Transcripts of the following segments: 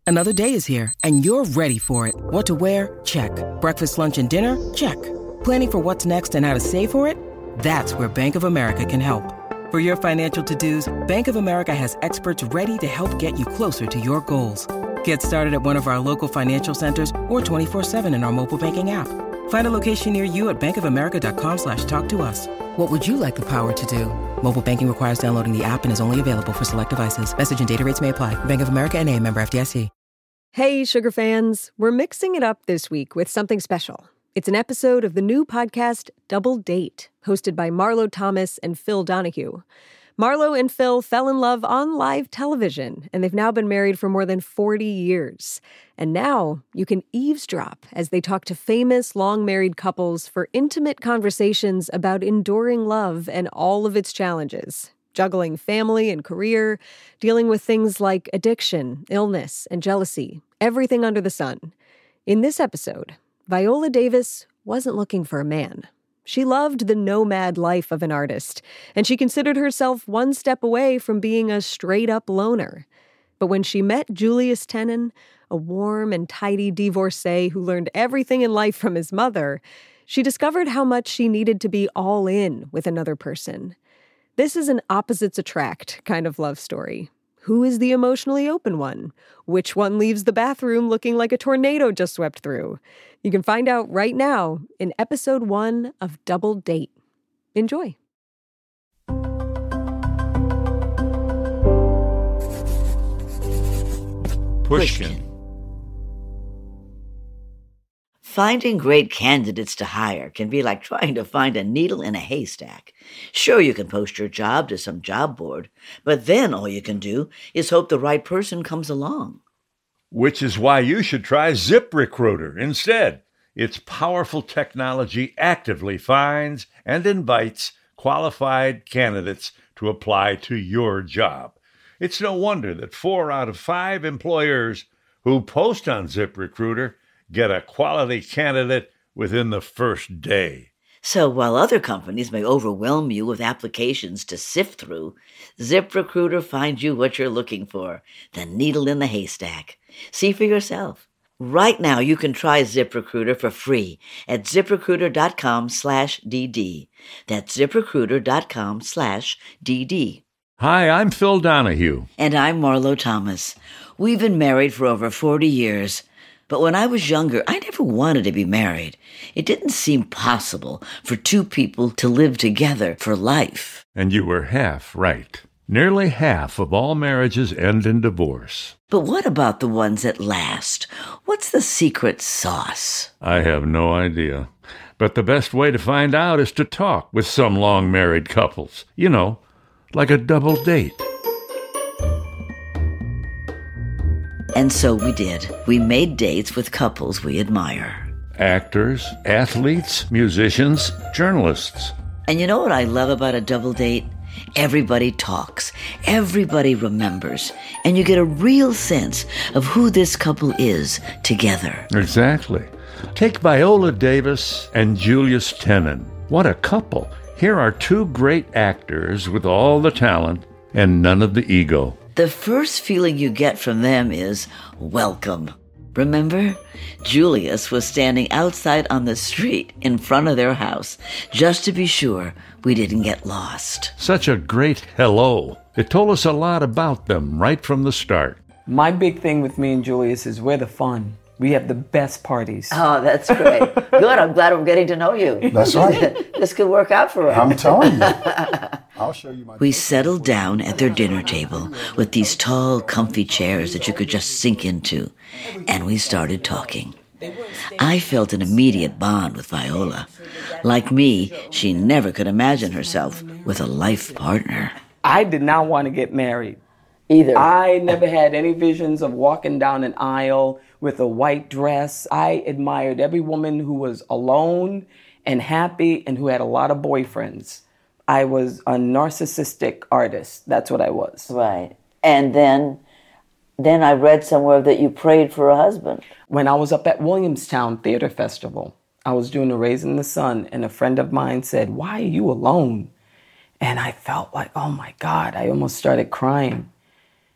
Another day is here, and you're ready for it. What to wear? Check. Breakfast, lunch, and dinner? Check. Planning for what's next and how to save for it? That's where Bank of America can help. For your financial to-dos, Bank of America has experts ready to help get you closer to your goals. Get started at one of our local financial centers or 24/7 in our mobile banking app. Find a location near you at bankofamerica.com/talktous. What would you like the power to do? Mobile banking requires downloading the app and is only available for select devices. Message and data rates may apply. Bank of America N.A., member FDIC. Hey, Sugar fans. We're mixing it up this week with something special. It's an episode of the new podcast, Double Date, hosted by Marlo Thomas and Phil Donahue. Marlo and Phil fell in love on live television, and they've now been married for more than 40 years. And now you can eavesdrop as they talk to famous long-married couples for intimate conversations about enduring love and all of its challenges, juggling family and career, dealing with things like addiction, illness, and jealousy, everything under the sun. In this episode, Viola Davis wasn't looking for a man. She loved the nomad life of an artist, and she considered herself one step away from being a straight-up loner. But when she met Julius Tennon, a warm and tidy divorcee who learned everything in life from his mother, she discovered how much she needed to be all in with another person. This is an opposites attract kind of love story. Who is the emotionally open one? Which one leaves the bathroom looking like a tornado just swept through? You can find out right now in episode 1 of Double Date. Enjoy. Pushkin. Finding great candidates to hire can be like trying to find a needle in a haystack. Sure, you can post your job to some job board, but then all you can do is hope the right person comes along. Which is why you should try ZipRecruiter instead. Its powerful technology actively finds and invites qualified candidates to apply to your job. It's no wonder that 4 out of 5 employers who post on ZipRecruiter get a quality candidate within the first day. So while other companies may overwhelm you with applications to sift through, ZipRecruiter finds you what you're looking for, the needle in the haystack. See for yourself. Right now, you can try ZipRecruiter for free at ZipRecruiter.com/DD. That's ZipRecruiter.com/DD. Hi, I'm Phil Donahue. And I'm Marlo Thomas. We've been married for over 40 years. But when I was younger, I never wanted to be married. It didn't seem possible for 2 people to live together for life. And you were half right. Nearly half of all marriages end in divorce. But what about the ones that last? What's the secret sauce? I have no idea. But the best way to find out is to talk with some long-married couples. You know, like a double date. And so we did. We made dates with couples we admire. Actors, athletes, musicians, journalists. And you know what I love about a double date? Everybody talks. Everybody remembers. And you get a real sense of who this couple is together. Exactly. Take Viola Davis and Julius Tennon. What a couple. Here are 2 great actors with all the talent and none of the ego. The first feeling you get from them is welcome. Remember? Julius was standing outside on the street in front of their house just to be sure we didn't get lost. Such a great hello. It told us a lot about them right from the start. My big thing with me and Julius is we're the fun. We have the best parties. Oh, that's great. Good. I'm glad I'm getting to know you. That's right. This could work out for us. I'm telling you. I'll show you my... We settled down at their dinner table with these tall, comfy chairs that you could just sink into, and we started talking. I felt an immediate bond with Viola. Like me, she never could imagine herself with a life partner. I did not want to get married. Either. I never had any visions of walking down an aisle with a white dress. I admired every woman who was alone and happy and who had a lot of boyfriends. I was a narcissistic artist. That's what I was. Right. And then I read somewhere that you prayed for a husband. When I was up at Williamstown Theater Festival, I was doing a Raising the Sun, and a friend of mine said, "Why are you alone?" And I felt like, oh my God, I almost started crying.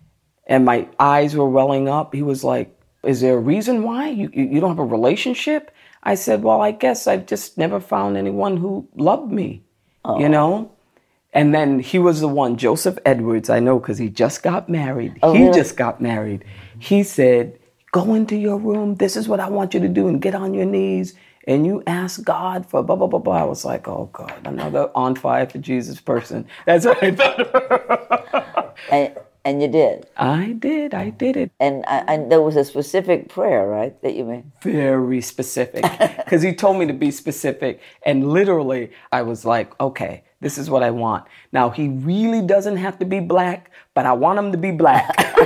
and my eyes were welling up. He was like, is there a reason why? You don't have a relationship? I said, well, I guess I just never found anyone who loved me, you know? And then he was the one, Joseph Edwards, I know because he just got married. Really? Just got married. He said, go into your room. This is what I want you to do, and get on your knees and you ask God for blah, blah, blah, blah. I was like, oh, God, another on fire for Jesus person. That's what I thought. And you did? I did it. And there was a specific prayer, right, that you made? Very specific. Because he told me to be specific. And literally, I was like, okay, this is what I want. Now, he really doesn't have to be black, but I want him to be black.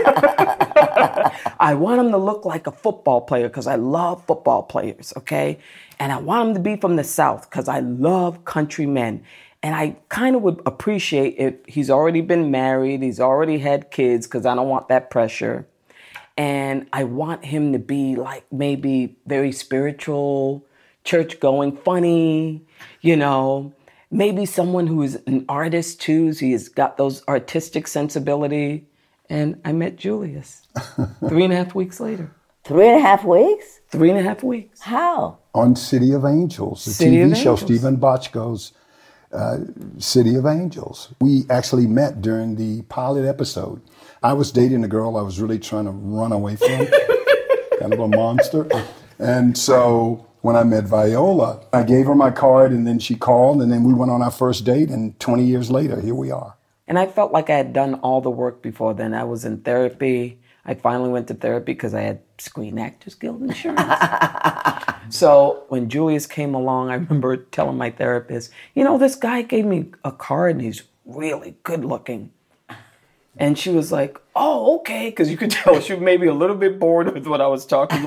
I want him to look like a football player because I love football players, okay? And I want him to be from the South because I love country men. And I kind of would appreciate if he's already been married, he's already had kids, because I don't want that pressure. And I want him to be like maybe very spiritual, church-going, funny, you know. Maybe someone who is an artist too, so he's got those artistic sensibility. And I met Julius 3.5 weeks later. 3.5 weeks? 3.5 weeks. How? On City of Angels, the City of TV show, Angels. Stephen Bochco's City of Angels. We actually met during the pilot episode. I was dating a girl I was really trying to run away from, kind of a monster. And so when I met Viola, I gave her my card, and then she called, and then we went on our first date, and 20 years later, here we are. And I felt like I had done all the work before then. I was in therapy. I finally went to therapy because I had Screen Actors Guild insurance. So when Julius came along, I remember telling my therapist, you know, this guy gave me a card and he's really good looking. And she was like, oh, okay. Because you could tell she was maybe a little bit bored with what I was talking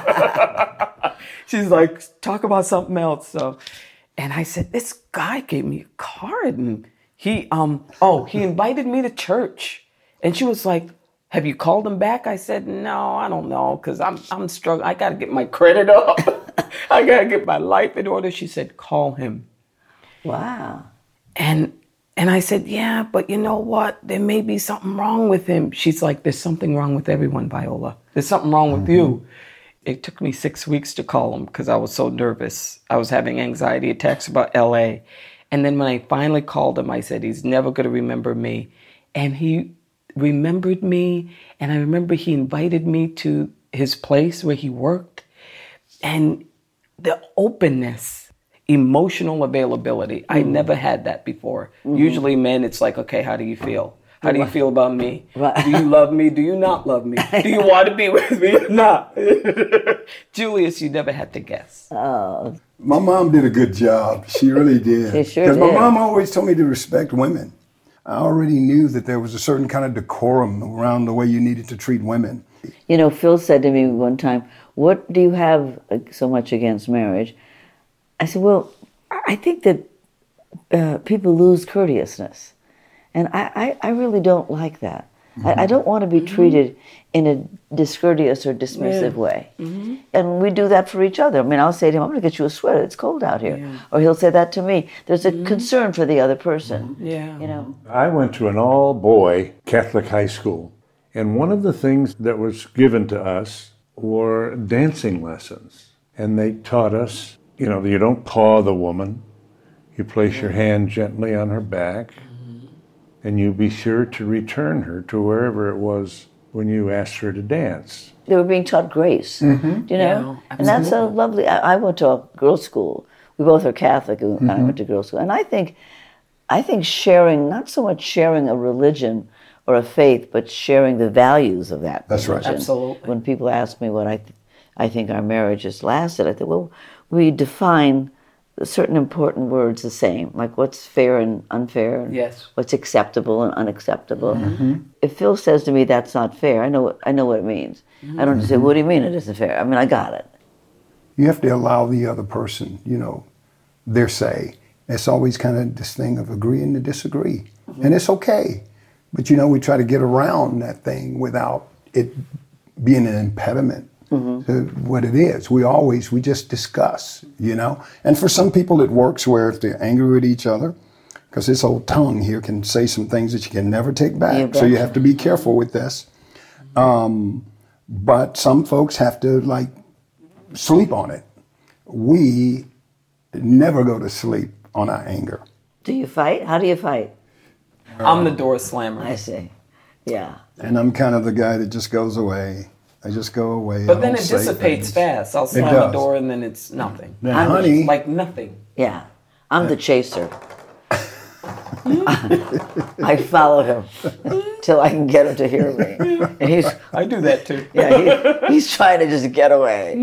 about. She's like, talk about something else. So, and I said, this guy gave me a card and he invited me to church. And she was like, have you called him back? I said, no, I don't know, because I'm struggling. I got to get my credit up. I got to get my life in order. She said, call him. Wow. And I said, yeah, but you know what? There may be something wrong with him. She's like, there's something wrong with everyone, Viola. There's something wrong with you. It took me 6 weeks to call him because I was so nervous. I was having anxiety attacks about LA. And then when I finally called him, I said, he's never going to remember me. And he remembered me, and I remember he invited me to his place where he worked, and the openness, emotional availability, I never had that before. Usually men, it's like, okay, how do you feel? How do you feel about me? Do you love me? Do you not love me? Do you want to be with me or not? Julius, you never had to guess. Oh. My mom did a good job. She really did. She sure Because my did. mom always told me to respect women. I already knew that there was a certain kind of decorum around the way you needed to treat women. You know, Phil said to me one time, what do you have so much against marriage? I said, well, I think that people lose courteousness. And I really don't like that. I don't want to be treated in a discourteous or dismissive way. And we do that for each other. I mean, I'll say to him, I'm going to get you a sweater. It's cold out here. Or he'll say that to me. There's a concern for the other person. Yeah. You know. I went to an all-boy Catholic high school, and one of the things that was given to us were dancing lessons. And they taught us, you know, you don't paw the woman. You place your hand gently on her back, and you be sure to return her to wherever it was when you asked her to dance. They were being taught grace, you know? Yeah, and that's so lovely. I went to a girls' school. We both are Catholic, and I went to girls' school. And I think sharing, not so much sharing a religion or a faith, but sharing the values of that That's right. religion. Absolutely. When people ask me what I think our marriage has lasted, I think, well, we define certain important words the same, like what's fair and unfair, and Yes. what's acceptable and unacceptable. If Phil says to me that's not fair, I know what it means. I don't just say, what do you mean it isn't fair? I mean, I got it. You have to allow the other person, you know, their say. It's always kind of this thing of agreeing to disagree. And it's okay. But, you know, we try to get around that thing without it being an impediment to what it is. We just discuss, you know. And for some people it works where if they're angry with each other, because this old tongue here can say some things that you can never take back. So you have to be careful with this. But some folks have to like sleep on it. We never go to sleep on our anger. Do you fight? How do you fight? I'm the door slammer. I see. Yeah. And I'm kind of the guy that just goes away. I just go away. But then it dissipates fast. I'll slam the door and then it's nothing. Now, honey, Like nothing. Yeah. I'm the chaser. I follow him till I can get him to hear me. And I do that too. yeah, he's trying to just get away.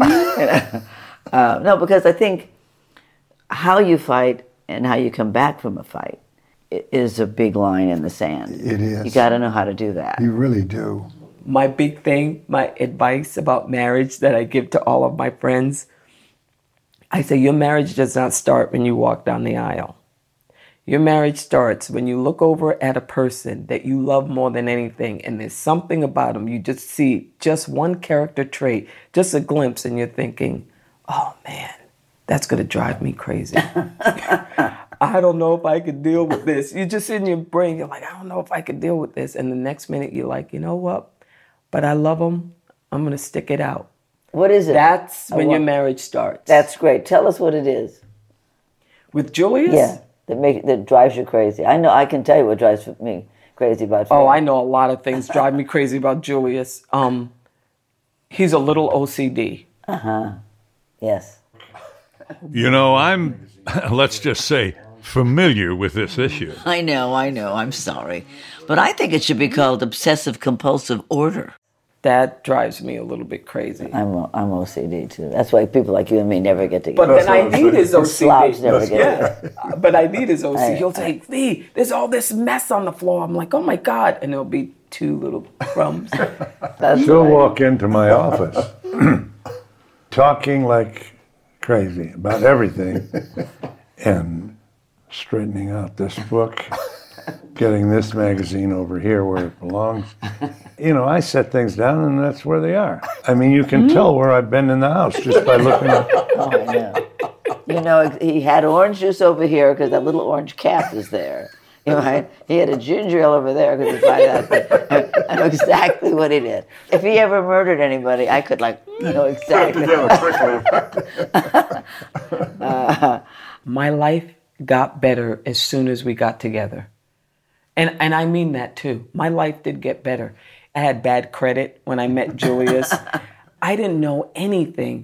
No, because I think how you fight and how you come back from a fight is a big line in the sand. It is. You got to know how to do that. you really do. My big thing, my advice about marriage that I give to all of my friends, I say your marriage does not start when you walk down the aisle. Your marriage starts when you look over at a person that you love more than anything, and there's something about them. You just see just one character trait, just a glimpse, and you're thinking, oh man, that's going to drive me crazy. I don't know if I could deal with this. You're just in your brain, you're like, I don't know if I could deal with this. And the next minute you're like, you know what? But I love him. I'm going to stick it out. What is it? That's when your marriage starts. That's great. Tell us what it is. With Julius? Yeah, that drives you crazy. I know. I can tell you what drives me crazy about Phil. Oh, I know a lot of things drive me crazy about Julius. He's a little OCD. Yes. You know, I'm, let's just say, familiar with this issue. I know. I'm sorry. But I think it should be called obsessive-compulsive order. That drives me a little bit crazy. I'm OCD, too. That's why people like you and me never get together. But then I need his OCD. Slobs never get together. But I need his OCD. He'll say, V, there's all this mess on the floor. I'm like, oh my God. And there'll be 2 little crumbs. She'll walk into my office talking like crazy about everything and straightening out this book, getting this magazine over here where it belongs. You know, I set things down and that's where they are. I mean, you can tell where I've been in the house just by looking at. Oh, I know. You know, he had orange juice over here because that little orange cap is there. You know, he had a ginger ale over there because I know exactly what he did. If he ever murdered anybody, I could know exactly. My life got better as soon as we got together. And I mean that too. My life did get better. I had bad credit when I met Julius. I didn't know anything.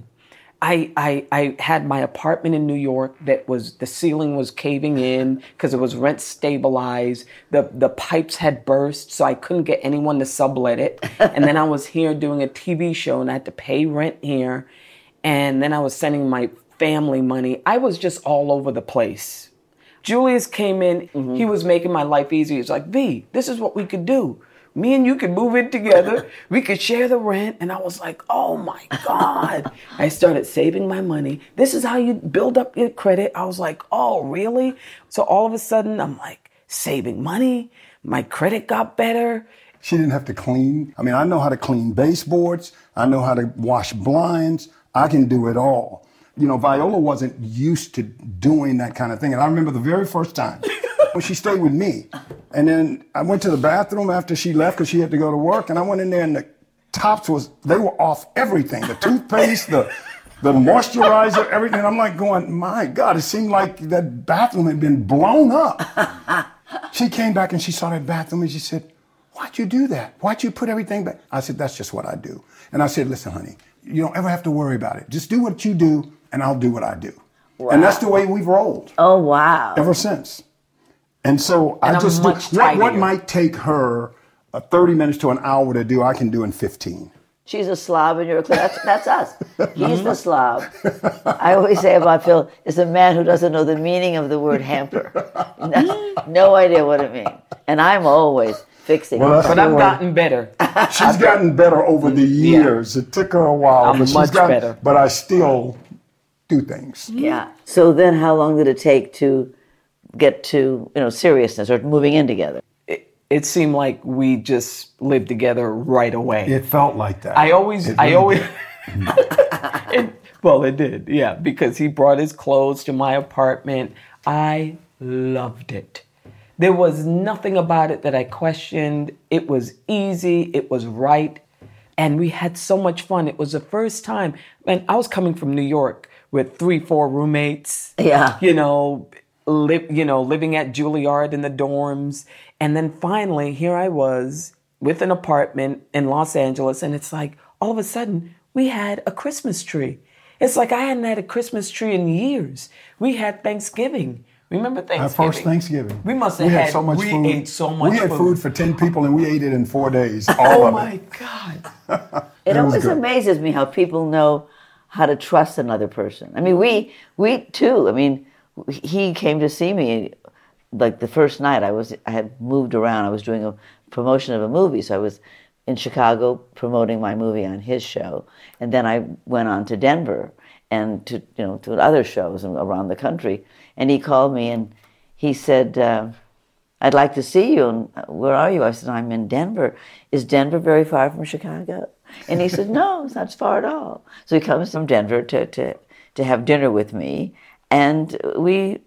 I had my apartment in New York that the ceiling was caving in because it was rent stabilized. The pipes had burst, so I couldn't get anyone to sublet it. And then I was here doing a TV show and I had to pay rent here. And then I was sending my family money. I was just all over the place. Julius came in, He was making my life easy. He was like, V, this is what we could do. Me and you could move in together. We could share the rent. And I was like, oh my God. I started saving my money. This is how you build up your credit. I was like, oh, really? So all of a sudden, I'm like saving money. My credit got better. She didn't have to clean. I mean, I know how to clean baseboards. I know how to wash blinds. I can do it all. You know, Viola wasn't used to doing that kind of thing. And I remember the very first time when she stayed with me. And then I went to the bathroom after she left because she had to go to work. And I went in there and the tops they were off everything. The toothpaste, the moisturizer, everything. And I'm like going, my God, it seemed like that bathroom had been blown up. She came back and she saw that bathroom and she said, why'd you do that? Why'd you put everything back? I said, that's just what I do. And I said, listen, honey, you don't ever have to worry about it. Just do what you do and I'll do what I do. Wow. And that's the way we've rolled. Oh, wow. Ever since. And so I just do what might take her 30 minutes to an hour to do, I can do in 15. She's a slob and you're a clean. That's us. He's the slob. I always say about Phil, is a man who doesn't know the meaning of the word hamper. No idea what it means. And I'm always fixing it. But I've gotten better. She's gotten better over the years. Yeah. It took her a while. I'm much better. But I still do things. Yeah. So then how long did it take to get to, seriousness or moving in together? It seemed like we just lived together right away. It felt like that. It did, yeah, because he brought his clothes to my apartment. I loved it. There was nothing about it that I questioned. It was easy. It was right. And we had so much fun. It was the first time. And I was coming from New York with 3-4 roommates. Yeah. Living at Juilliard in the dorms. And then finally, here I was with an apartment in Los Angeles. And it's like, all of a sudden, we had a Christmas tree. It's like I hadn't had a Christmas tree in years. We had Thanksgiving. Remember Thanksgiving? Our first Thanksgiving. We must have had so much we food. ate so much We had food for 10 people and we ate it in 4 days. All Oh of my God. It was always good. amazes me how people know how to trust another person. I mean, we too. I mean, he came to see me like the first night. I had moved around. I was doing a promotion of a movie, so I was in Chicago promoting my movie on his show, and then I went on to Denver and to other shows around the country. And he called me and he said, "I'd like to see you." And where are you? I said, "I'm in Denver." "Is Denver very far from Chicago?" And he said, "No, it's not far at all." So he comes from Denver to have dinner with me, and we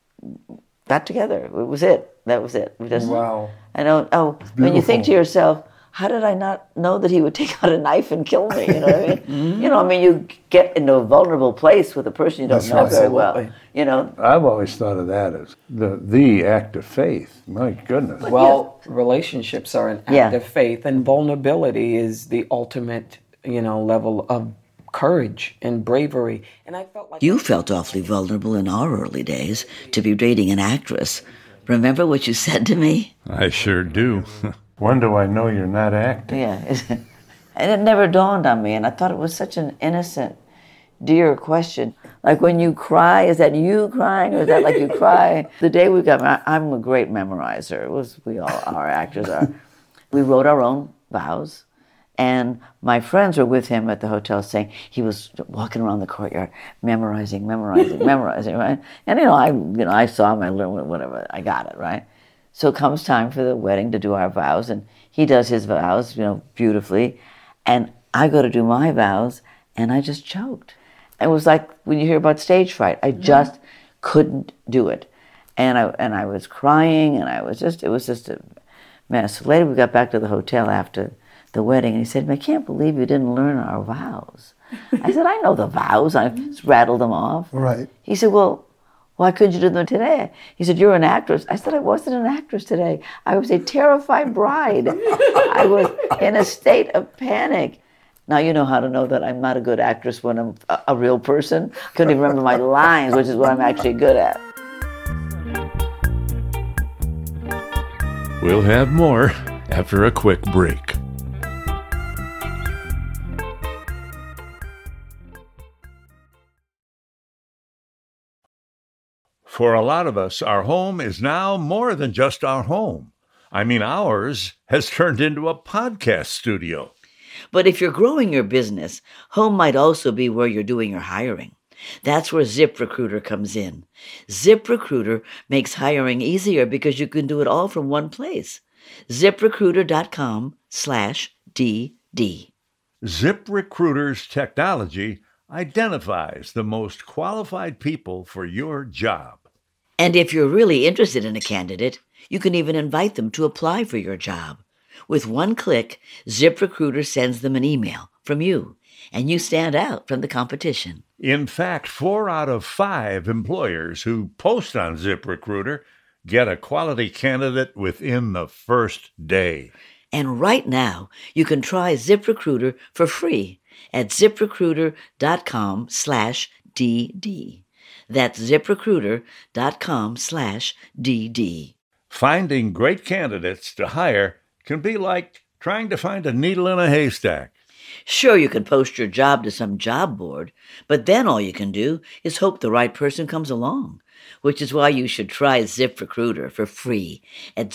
got together. It was it. That was it. We just, Wow. I don't. Oh, when you think to yourself, how did I not know that he would take out a knife and kill me? You know what I mean? You get into a vulnerable place with a person you don't That's know right. very well. Absolutely. I've always thought of that as the act of faith. My goodness. Well, relationships are an act Yeah. of faith, and vulnerability is the ultimate, level of courage and bravery. And I felt like You felt awfully vulnerable in our early days to be dating an actress. Remember what you said to me? I sure do. When do I know you're not acting? Yeah. And it never dawned on me, and I thought it was such an innocent, dear question. Like when you cry, is that you crying, or is that like you cry? The day we got married, I'm a great memorizer. We all are, actors are. We wrote our own vows, and my friends were with him at the hotel saying he was walking around the courtyard, memorizing, right? And I saw him, I learned whatever, I got it, right? So it comes time for the wedding to do our vows, and he does his vows, beautifully, and I go to do my vows, and I just choked. It was like when you hear about stage fright, I just couldn't do it, and I was crying, and it was just a mess. Later, we got back to the hotel after the wedding, and he said, "I can't believe you didn't learn our vows." I said, "I know the vows. I just rattled them off." Right. He said, "Well, why couldn't you do them today?" He said, "You're an actress." I said, "I wasn't an actress today. I was a terrified bride. I was in a state of panic." Now you know how to know that I'm not a good actress when I'm a real person. I couldn't even remember my lines, which is what I'm actually good at. We'll have more after a quick break. For a lot of us, our home is now more than just our home. I mean, ours has turned into a podcast studio. But if you're growing your business, home might also be where you're doing your hiring. That's where ZipRecruiter comes in. ZipRecruiter makes hiring easier because you can do it all from one place. ZipRecruiter.com/DD. ZipRecruiter's technology identifies the most qualified people for your job. And if you're really interested in a candidate, you can even invite them to apply for your job. With one click, ZipRecruiter sends them an email from you, and you stand out from the competition. In fact, 4 out of 5 employers who post on ZipRecruiter get a quality candidate within the first day. And right now, you can try ZipRecruiter for free at ZipRecruiter.com/DD. That's ZipRecruiter.com/DD. Finding great candidates to hire can be like trying to find a needle in a haystack. Sure, you can post your job to some job board, but then all you can do is hope the right person comes along, which is why you should try ZipRecruiter for free at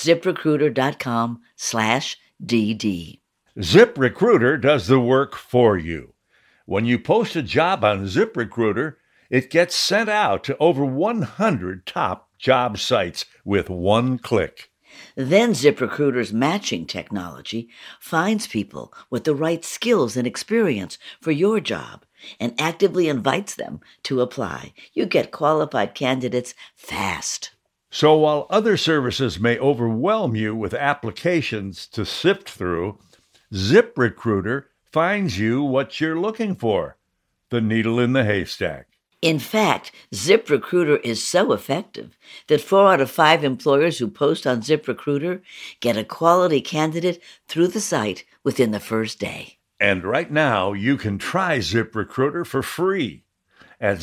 ZipRecruiter.com/DD. ZipRecruiter does the work for you. When you post a job on ZipRecruiter, it gets sent out to over 100 top job sites with one click. Then ZipRecruiter's matching technology finds people with the right skills and experience for your job and actively invites them to apply. You get qualified candidates fast. So while other services may overwhelm you with applications to sift through, ZipRecruiter finds you what you're looking for, the needle in the haystack. In fact, ZipRecruiter is so effective that 4 out of 5 employers who post on ZipRecruiter get a quality candidate through the site within the first day. And right now, you can try ZipRecruiter for free at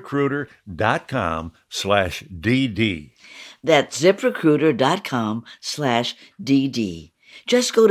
ZipRecruiter.com/DD. That's ZipRecruiter.com/DD. Just go to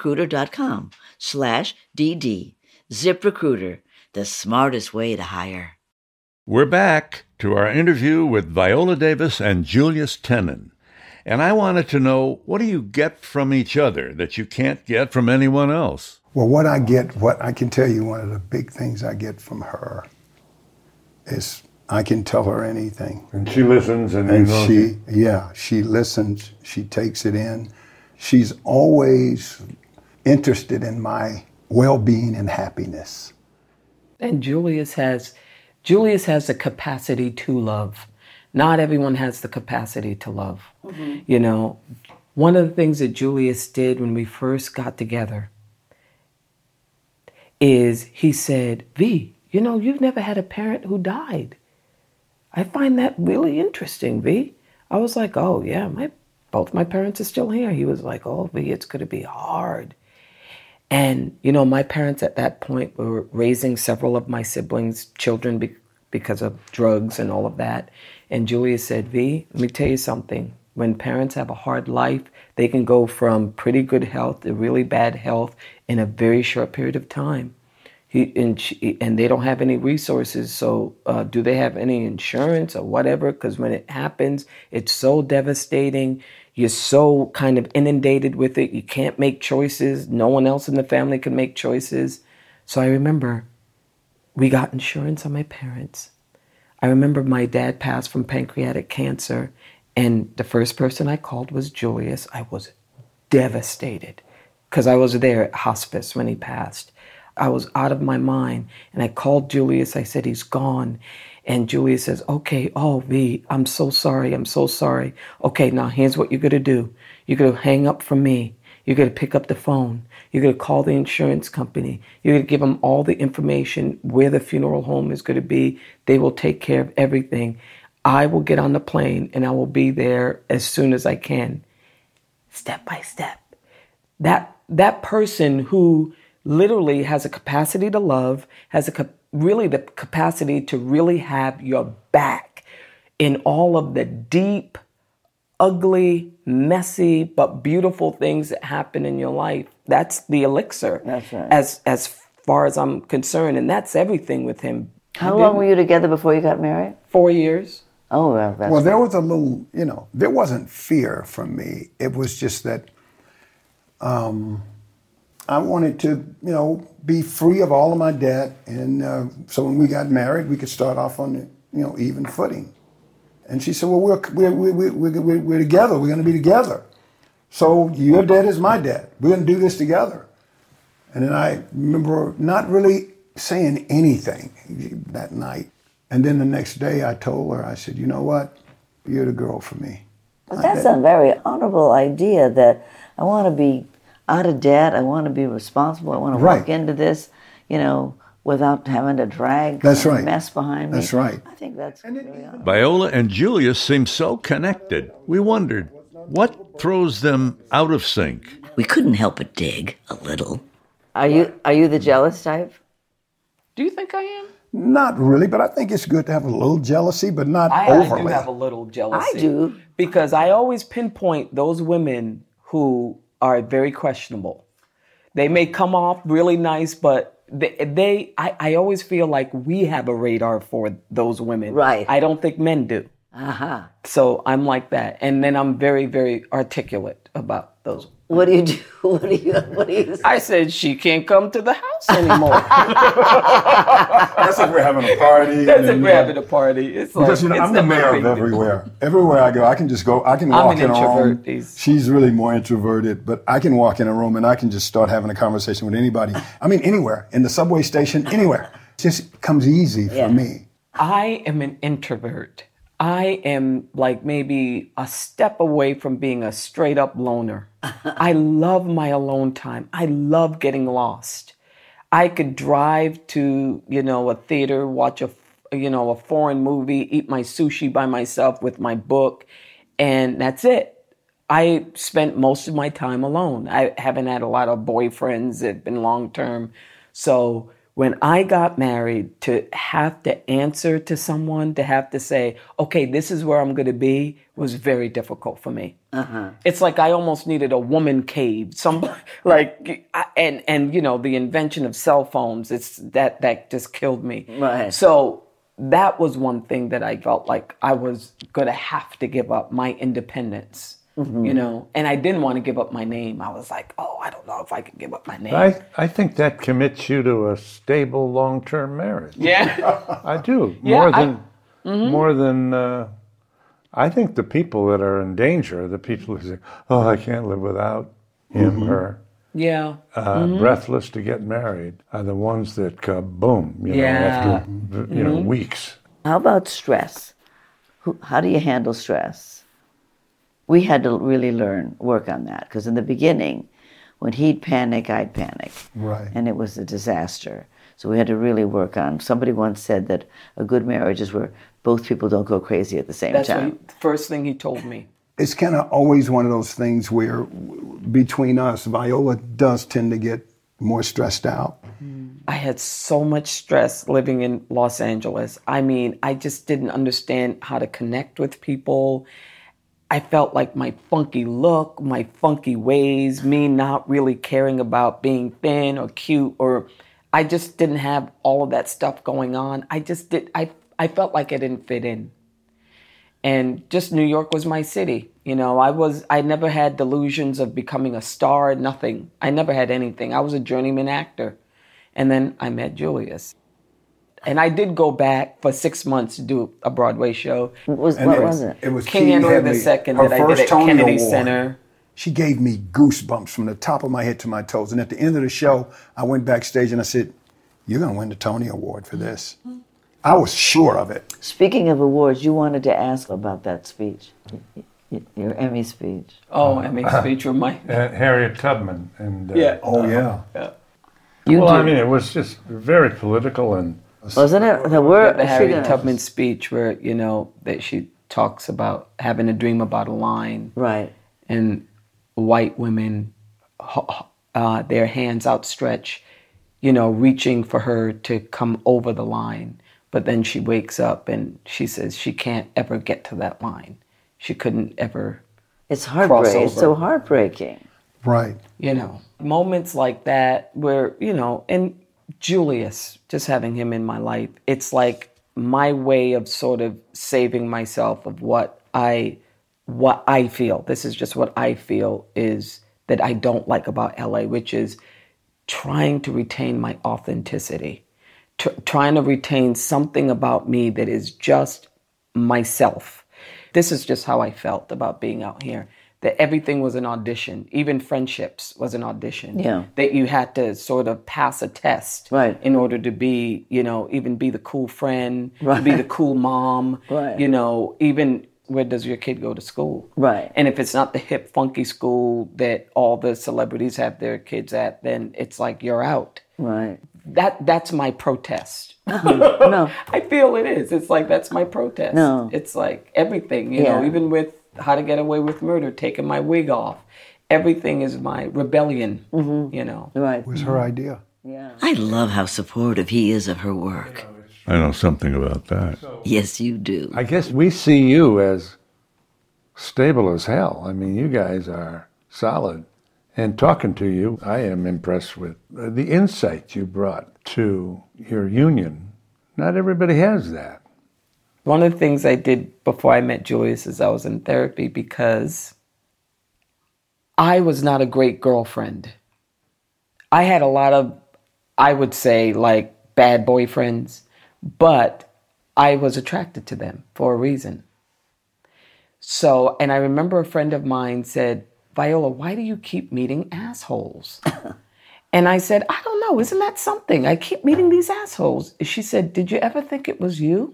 ZipRecruiter.com/DD. ZipRecruiter, the smartest way to hire. We're back to our interview with Viola Davis and Julius Tennon. And I wanted to know, what do you get from each other that you can't get from anyone else? Well, what I can tell you, one of the big things I get from her is I can tell her anything. And she listens and she listens, she takes it in. She's always interested in my well-being and happiness. And Julius has the capacity to love. Not everyone has the capacity to love. Mm-hmm. You know, one of the things that Julius did when we first got together is he said, V, you know, you've never had a parent who died. I find that really interesting, V. I was like, oh, yeah, both my parents are still here. He was like, oh, V, it's going to be hard. And, you know, my parents at that point were raising several of my siblings' children because of drugs and all of that. And Julius said, V, let me tell you something. When parents have a hard life, they can go from pretty good health to really bad health in a very short period of time. And they don't have any resources, so do they have any insurance or whatever? Because when it happens, it's so devastating. You're so kind of inundated with it. You can't make choices. No one else in the family can make choices. So I remember we got insurance on my parents. I remember my dad passed from pancreatic cancer, and the first person I called was Julius. I was devastated because I was there at hospice when he passed. I was out of my mind, and I called Julius. I said, he's gone. And Julius says, okay, oh, V, I'm so sorry. Okay, now here's what you're going to do. You're going to hang up from me. You're going to pick up the phone. You're going to call the insurance company. You're going to give them all the information where the funeral home is going to be. They will take care of everything. I will get on the plane, and I will be there as soon as I can. Step by step. That person who literally has a capacity to love, has really the capacity to really have your back in all of the deep, ugly, messy, but beautiful things that happen in your life. That's the elixir. That's right. As far as I'm concerned, and that's everything with him. How long were you together before you got married? 4 years. Oh, well, there was a little, there wasn't fear from me. It was just that I wanted to, be free of all of my debt. And so when we got married, we could start off on, even footing. And she said, well, we're together. We're going to be together. So your debt is my debt. We're going to do this together. And then I remember not really saying anything that night. And then the next day I told her, I said, you know what? You're the girl for me. But that's a very honorable idea that I want to be out of debt. I want to be responsible. I want to walk into this, without having to drag a mess behind me. That's right. I think that's very honorable. Viola and Julius seem so connected. We wondered, what throws them out of sync? We couldn't help but dig a little. Are you the jealous type? Do you think I am? Not really, but I think it's good to have a little jealousy, but not overly. I do have a little jealousy. I do. Because I always pinpoint those women who are very questionable. They may come off really nice, but I always feel like we have a radar for those women. Right. I don't think men do. Uh-huh. So I'm like that. And then I'm very, very articulate about those. What do you do? What do you say? I said, she can't come to the house anymore. That's like we're having a party. That's like we're having a party. It's because, like, I'm the mayor of everywhere. Everywhere I go, I can just go, I can walk in a room. She's really more introverted, but I can walk in a room and I can just start having a conversation with anybody. I mean, anywhere, in the subway station, anywhere. It just comes easy for me. I am an introvert. I am like maybe a step away from being a straight up loner. I love my alone time. I love getting lost. I could drive to, a theater, watch a foreign movie, eat my sushi by myself with my book, and that's it. I spent most of my time alone. I haven't had a lot of boyfriends that have been long-term. So when I got married, to have to answer to someone, to have to say, okay, this is where I'm going to be, was very difficult for me. It's like I almost needed a woman cave. Somebody and the invention of cell phones, it's that just killed me. Right. So that was one thing that I felt like I was going to have to give up, my independence. And I didn't want to give up my name. I was like, I don't know if I could give up my name. I think that commits you to a stable long-term marriage. Yeah. I do. Yeah, More than I think the people that are in danger are the people who say, I can't live without him, her. Yeah. Breathless to get married are the ones that boom, after weeks. How about stress? How do you handle stress? We had to really work on that, because in the beginning, when he'd panic, I'd panic. Right. And it was a disaster. So we had to really work on. Somebody once said that a good marriage is where both people don't go crazy at the same time. That's the first thing he told me. It's kind of always one of those things where between us, Viola does tend to get more stressed out. I had so much stress living in Los Angeles. I mean, I just didn't understand how to connect with people. I felt like my funky look, my funky ways, me not really caring about being thin or cute, or I just didn't have all of that stuff going on. I felt like I didn't fit in. And just New York was my city. I never had delusions of becoming a star, nothing. I never had anything. I was a journeyman actor. And then I met Julius. And I did go back for 6 months to do a Broadway show. What was it? It was King Henry II that I did at Kennedy Center. She gave me goosebumps from the top of my head to my toes. And at the end of the show, I went backstage and I said, "You're going to win the Tony Award for this." I was sure of it. Speaking of awards, you wanted to ask about that speech, your Emmy speech. Oh, Emmy speech reminded me. Harriet Tubman. And, Yeah. Oh, yeah. I mean, it was just very political and... Wasn't it? The Harriet Tubman speech where, that she talks about having a dream about a line. Right. And white women, their hands outstretched, reaching for her to come over the line. But then she wakes up and she says she can't ever get to that line. She couldn't ever It's heartbreaking. cross over. It's so heartbreaking. Right. Moments like that where, and Julius, just having him in my life, it's like my way of sort of saving myself of what I feel. This is just what I feel is that I don't like about LA, which is trying to retain my authenticity, trying to retain something about me that is just myself. This is just how I felt about being out here. That everything was an audition. Even friendships was an audition. Yeah. That you had to sort of pass a test right. in order to be, even be the cool friend, right. to be the cool mom, right. Even where does your kid go to school? Right. And if it's not the hip, funky school that all the celebrities have their kids at, then it's like you're out. Right. That's my protest. No. I feel it is. It's like that's my protest. No. It's like everything, even with How to Get Away with Murder, taking my wig off. Everything is my rebellion, Right. It was her idea. Yeah. I love how supportive he is of her work. I know something about that. Yes, you do. I guess we see you as stable as hell. I mean, you guys are solid. And talking to you, I am impressed with the insight you brought to your union. Not everybody has that. One of the things I did before I met Julius is I was in therapy because I was not a great girlfriend. I had a lot of, I would say, like bad boyfriends, but I was attracted to them for a reason. So, and I remember a friend of mine said, "Viola, why do you keep meeting assholes?" And I said, "I don't know, isn't that something? I keep meeting these assholes." She said, "Did you ever think it was you?"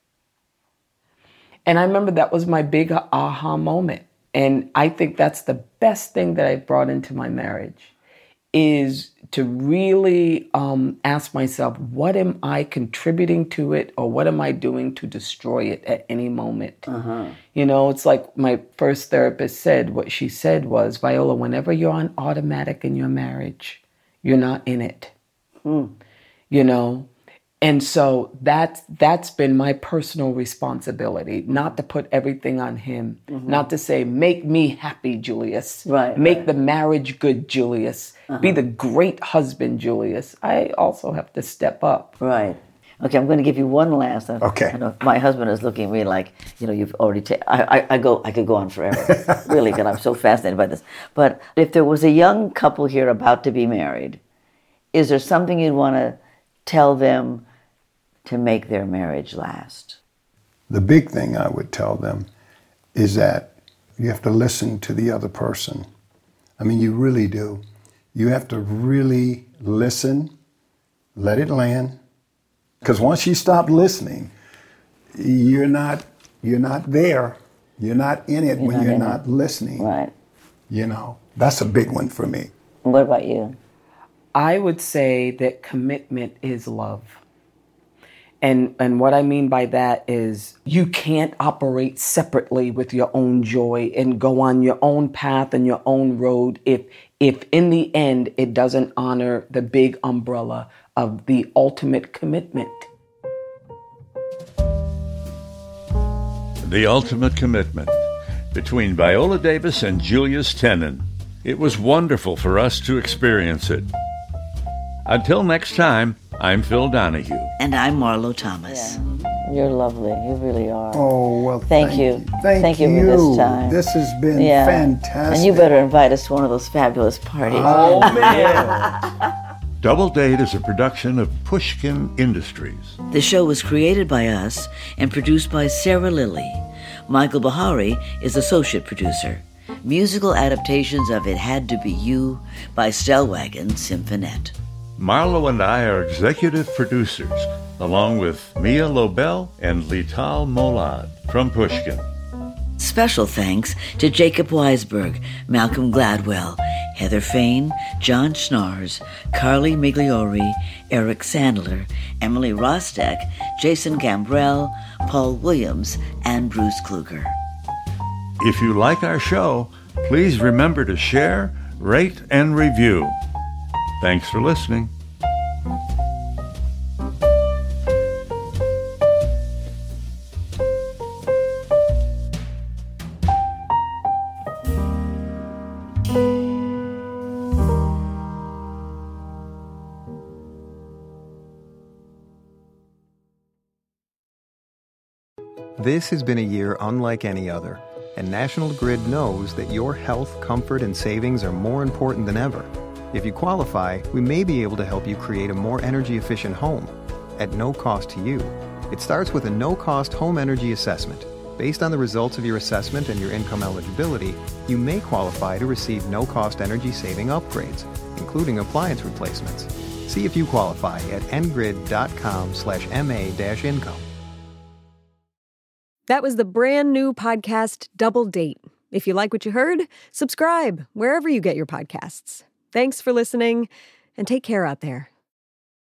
And I remember that was my big aha moment. And I think that's the best thing that I brought into my marriage is to really ask myself, what am I contributing to it, or what am I doing to destroy it at any moment? You know, it's like my first therapist said, what she said was, Viola, whenever you're on automatic in your marriage, you're not in it. You know? And so that's been my personal responsibility, not to put everything on him, not to say, make me happy, Julius. Make the marriage good, Julius. Be the great husband, Julius. I also have to step up. Right. Okay, I'm going to give you one last. Okay. I know my husband is looking at me like, you've already taken. I could go on forever, really, because I'm so fascinated by this. But if there was a young couple here about to be married, is there something you'd want to tell them to make their marriage last? The big thing I would tell them is that you have to listen to the other person. I mean, you really do. You have to really listen, let it land. Because once you stop listening, you're not there. You're not in it when you're not listening. Right. You know, that's a big one for me. What about you? I would say that commitment is love. And what I mean by that is you can't operate separately with your own joy and go on your own path and your own road if in the end it doesn't honor the big umbrella of the ultimate commitment. The Ultimate Commitment, between Viola Davis and Julius Tennon. It was wonderful for us to experience it. Until next time, I'm Phil Donahue. And I'm Marlo Thomas. Yeah. You're lovely. You really are. Oh, well, thank you. Thank you for this time. This has been fantastic. And you better invite us to one of those fabulous parties. Oh, man. Double Date is a production of Pushkin Industries. The show was created by us and produced by Sarah Lilly. Michael Bahari is associate producer. Musical adaptations of It Had to Be You by Stellwagen Symphonette. Marlo and I are executive producers, along with Mia Lobel and Lital Molad from Pushkin. Special thanks to Jacob Weisberg, Malcolm Gladwell, Heather Fain, John Schnars, Carly Migliori, Eric Sandler, Emily Rostek, Jason Gambrell, Paul Williams, and Bruce Kluger. If you like our show, please remember to share, rate, and review. Thanks for listening. This has been a year unlike any other, and National Grid knows that your health, comfort, and savings are more important than ever. If you qualify, we may be able to help you create a more energy-efficient home at no cost to you. It starts with a no-cost home energy assessment. Based on the results of your assessment and your income eligibility, you may qualify to receive no-cost energy-saving upgrades, including appliance replacements. See if you qualify at ngrid.com/ma-income. That was the brand new podcast, Double Date. If you like what you heard, subscribe wherever you get your podcasts. Thanks for listening, and take care out there.